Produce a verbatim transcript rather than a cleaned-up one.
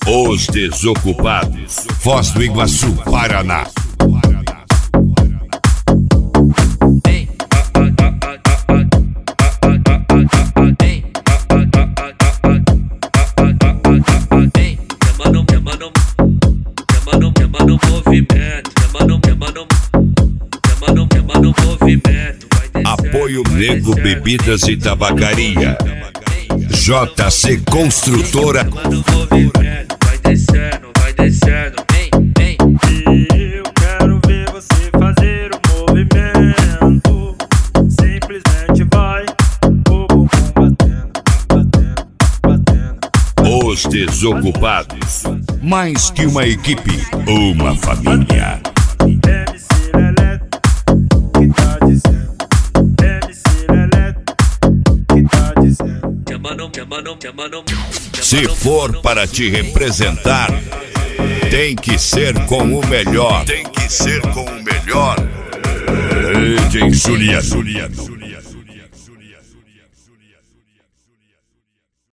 Os Desocupados, Foz do Iguaçu, Paraná. Apoio Nego Bebidas e Tabacaria. J C Construtora. Vai descendo, vai descendo, vem, vem. E eu quero ver você fazer o movimento. Simplesmente vai, o bumbum batendo, batendo, batendo. Os Desocupados, mais que uma equipe, uma família. M C Lelé, que tá dizendo? M C Lelé, que tá dizendo? Se for para te representar, tem que ser com o melhor. Tem que ser com o melhor. D J Juliano.